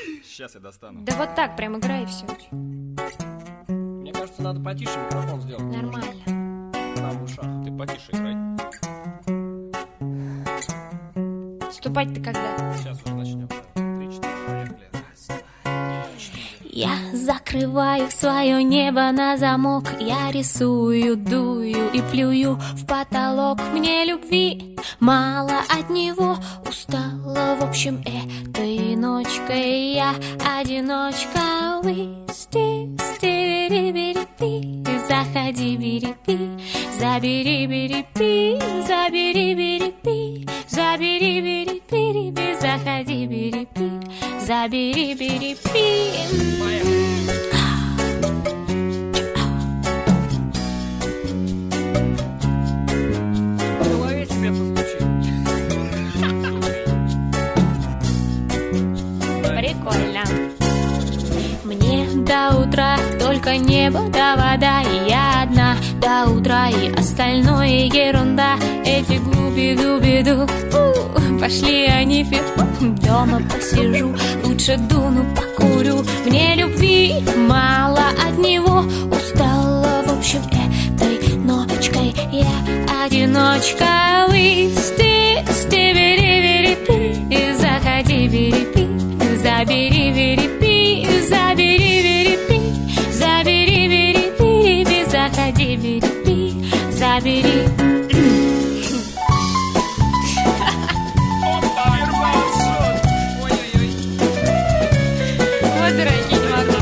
Сейчас я достану. Да вот так, прям играй и все. Мне кажется, надо потише микрофон сделать. Нормально. Там в ушах. Ты потише играй. Вступать-то когда? Сейчас уже начнем. 3-4, поехали. Раз, два, 4. Я закрываю свое небо на замок. Я рисую, дую и плюю в потолок. Мне любви мало от него. Устала, в общем, этой ночкой я одиночка. Заходи, бери-пи, забери, бери-пи, забери, бери-пи, забери, бери-пи, заходи, бери-пи, забери, бери-пи. В голове тебе постучи. Прикольно. Мне до утра только небо да вода, и я одна до утра, и остальное ерунда. Эти глуби-дуби-ду, пошли они фиг. Дома посижу, лучше дуну покурю. Мне любви мало от него. Устала, в общем, этой ночкой я одиночка. Бери-бери-пи, заходи, бери-пи, забери, бери-пи, забери, бери-пи, забери, бери-пи, заходи, бери-пи, забери. Вот дураки, не могу.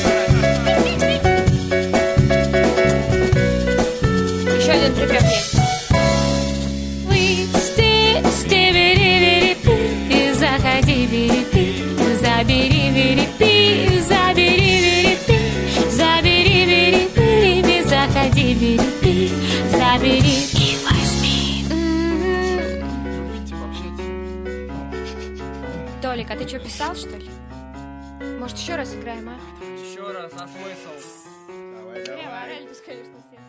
Еще один припев есть. Заходи, бери-пи, забери, бери-пи, забери, бери-пи, забери, бери-пи, заходи, бери-пи, забери и возьми. Толик, а ты что, писал, что ли? Может, еще раз играем, а? Еще раз, а смысл? Давай, Реально, пускай, конечно, все.